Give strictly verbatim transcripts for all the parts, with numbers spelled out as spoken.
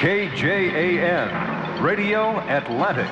K J A N, Radio Atlantic.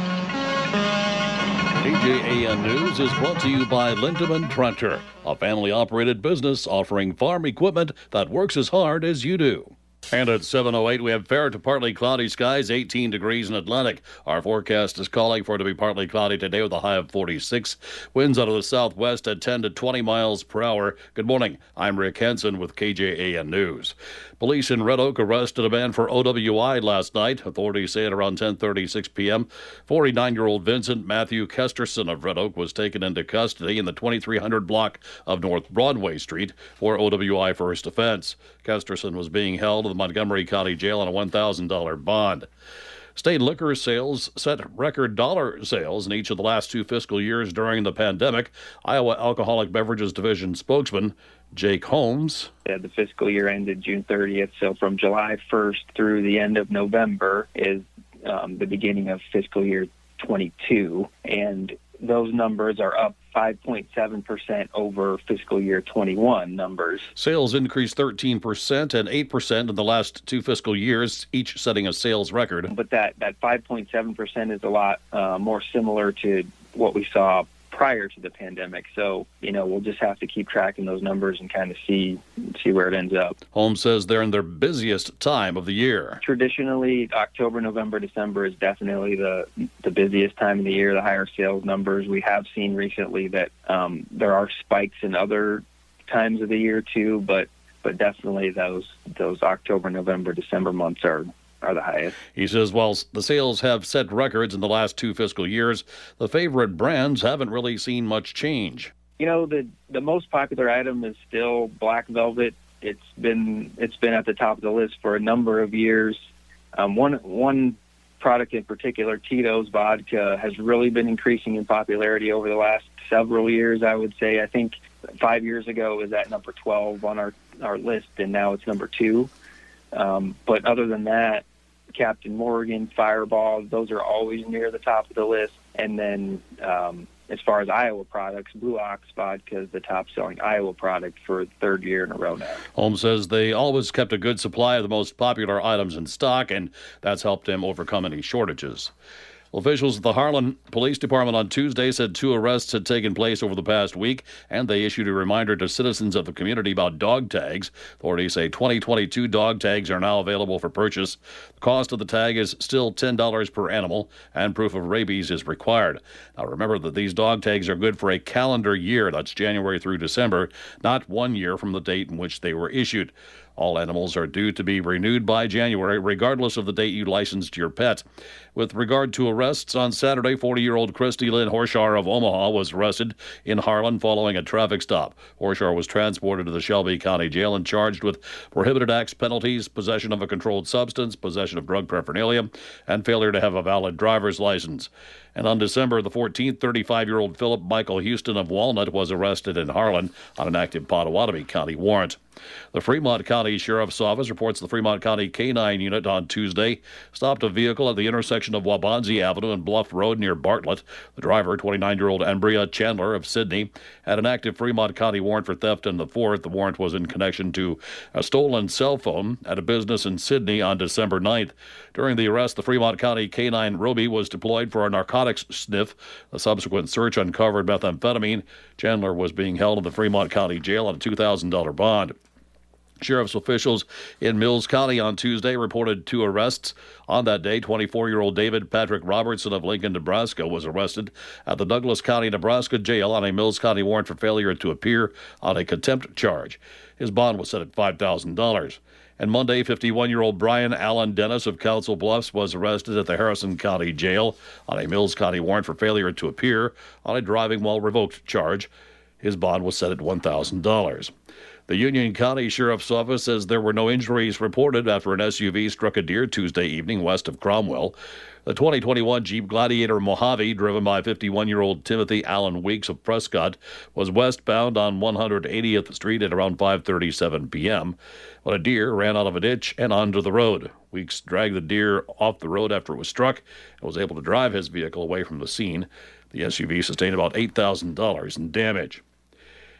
K J A N News is brought to you by Lindemann Tractor, a family-operated business offering farm equipment that works as hard as you do. And at seven oh eight, we have fair to partly cloudy skies, eighteen degrees in Atlantic. Our forecast is calling for it to be partly cloudy today with a high of forty-six. Winds out of the southwest at ten to twenty miles per hour. Good morning. I'm Rick Henson with K J A N News. Police in Red Oak arrested a man for O W I last night. Authorities say at around ten thirty-six p.m., forty-nine-year-old Vincent Matthew Kesterson of Red Oak was taken into custody in the twenty-three hundred block of North Broadway Street for O W I first offense. Kesterson was being held in the Montgomery County Jail on a one thousand dollars bond. State liquor sales set record dollar sales in each of the last two fiscal years during the pandemic. Iowa Alcoholic Beverages Division spokesman Jake Holmes. Yeah, the fiscal year ended June thirtieth, so from July first through the end of November is um, the beginning of fiscal year twenty-two, and those numbers are up five point seven percent over fiscal year twenty-one numbers. Sales increased thirteen percent and eight percent in the last two fiscal years, each setting a sales record. But that, that five point seven percent is a lot uh, more similar to what we saw prior to the pandemic. So, you know, we'll just have to keep tracking those numbers and kind of see see where it ends up. Holmes says they're in their busiest time of the year. Traditionally, October, November, December is definitely the the busiest time of the year, the higher sales numbers. We have seen recently that um, there are spikes in other times of the year too, but but definitely those those October, November, December months are are the highest. He says while the sales have set records in the last two fiscal years, the favorite brands haven't really seen much change. You know, the the most popular item is still Black Velvet. It's been it's been at the top of the list for a number of years. Um, one one product in particular, Tito's vodka, has really been increasing in popularity over the last several years, I would say. I think five years ago it was at number twelve on our, our list, and now it's number two. Um, but other than that, Captain Morgan, Fireball, those are always near the top of the list. And then um, as far as Iowa products, Blue Ox vodka is the top-selling Iowa product for the third year in a row now. Holmes says they always kept a good supply of the most popular items in stock, and that's helped him overcome any shortages. Officials at the Harlan Police Department on Tuesday said two arrests had taken place over the past week, and they issued a reminder to citizens of the community about dog tags. Authorities say twenty twenty-two dog tags are now available for purchase. The cost of the tag is still ten dollars per animal, and proof of rabies is required. Now remember that these dog tags are good for a calendar year, that's January through December, not one year from the date in which they were issued. All animals are due to be renewed by January, regardless of the date you licensed your pet. With regard to arrests, on Saturday, forty-year-old Christy Lynn Horshar of Omaha was arrested in Harlan following a traffic stop. Horshar was transported to the Shelby County Jail and charged with prohibited acts penalties, possession of a controlled substance, possession of drug paraphernalia, and failure to have a valid driver's license. And on December the fourteenth, thirty-five-year-old Philip Michael Houston of Walnut was arrested in Harlan on an active Potawatomi County warrant. The Fremont County Sheriff's Office reports the Fremont County K nine unit on Tuesday stopped a vehicle at the intersection of Waubonsie Avenue and Bluff Road near Bartlett. The driver, twenty-nine-year-old Ambria Chandler of Sidney, had an active Fremont County warrant for theft in the fourth. The warrant was in connection to a stolen cell phone at a business in Sidney on December ninth. During the arrest, the Fremont County K nine Ruby was deployed for a narcotics sniff. The subsequent search uncovered methamphetamine. Chandler was being held in the Fremont County Jail on a two thousand dollars bond. Sheriff's officials in Mills County on Tuesday reported two arrests. On that day, twenty-four-year-old David Patrick Robertson of Lincoln, Nebraska, was arrested at the Douglas County, Nebraska jail on a Mills County warrant for failure to appear on a contempt charge. His bond was set at five thousand dollars. And Monday, fifty-one-year-old Brian Allen Dennis of Council Bluffs was arrested at the Harrison County Jail on a Mills County warrant for failure to appear on a driving while revoked charge. His bond was set at one thousand dollars. The Union County Sheriff's Office says there were no injuries reported after an S U V struck a deer Tuesday evening west of Cromwell. The twenty twenty-one Jeep Gladiator Mojave, driven by fifty-one-year-old Timothy Allen Weeks of Prescott, was westbound on one hundred eightieth Street at around five thirty-seven p.m. when a deer ran out of a ditch and onto the road. Weeks dragged the deer off the road after it was struck and was able to drive his vehicle away from the scene. The S U V sustained about eight thousand dollars in damage.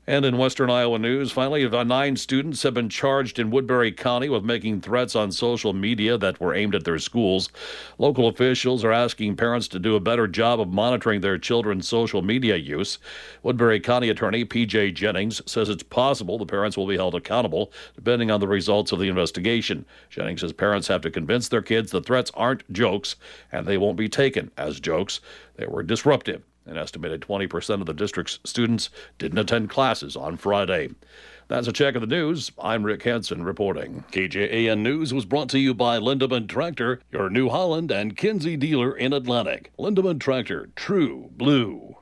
And in Western Iowa news, finally, nine students have been charged in Woodbury County with making threats on social media that were aimed at their schools. Local officials are asking parents to do a better job of monitoring their children's social media use. Woodbury County Attorney P J Jennings says it's possible the parents will be held accountable depending on the results of the investigation. Jennings says parents have to convince their kids the threats aren't jokes and they won't be taken as jokes. They were disruptive. An estimated twenty percent of the district's students didn't attend classes on Friday. That's a check of the news. I'm Rick Hansen reporting. K J A N News was brought to you by Lindemann Tractor, your New Holland and Kinsey dealer in Atlantic. Lindemann Tractor, true blue.